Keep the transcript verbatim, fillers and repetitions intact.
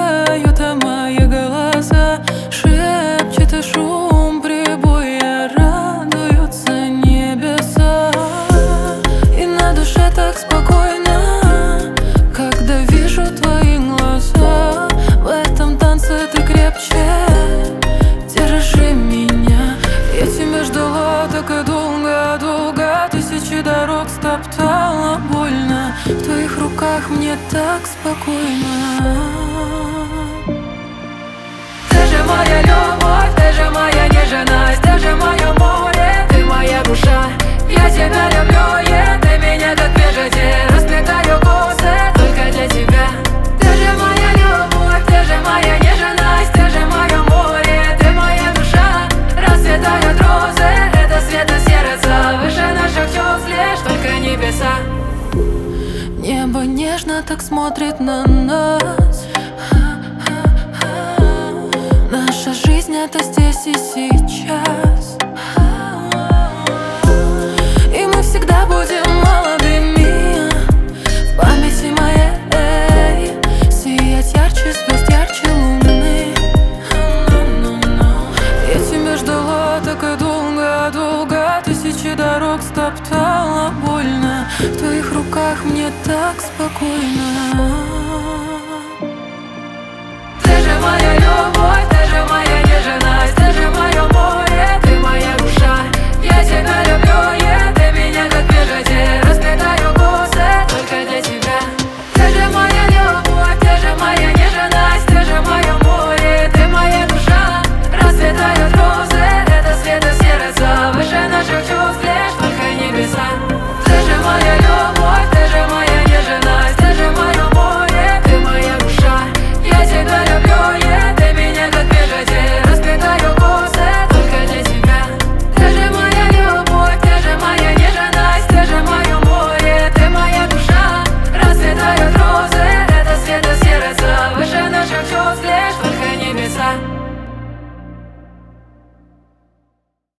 поют о мои голоса, шепчет и шум прибоя, радуются небеса. И на душе так спокойно, когда вижу твои глаза. В этом танце ты крепче, держи меня. Я тебя ждала так и долго-долго, тысячи дорог стоптала больно. В твоих руках мне так спокойно. Ты же моя любовь, ты же моя нежность, ты же мое море, ты моя душа. Я тебя люблю, yeah, ты меня как прежде, расплетаю косы только для тебя. Ты же моя любовь, ты же моя нежность, ты же мое море, ты моя душа. Расцветают розы, это свет и сердца, выше наших чувств лишь только небеса. Небо нежно так смотрит на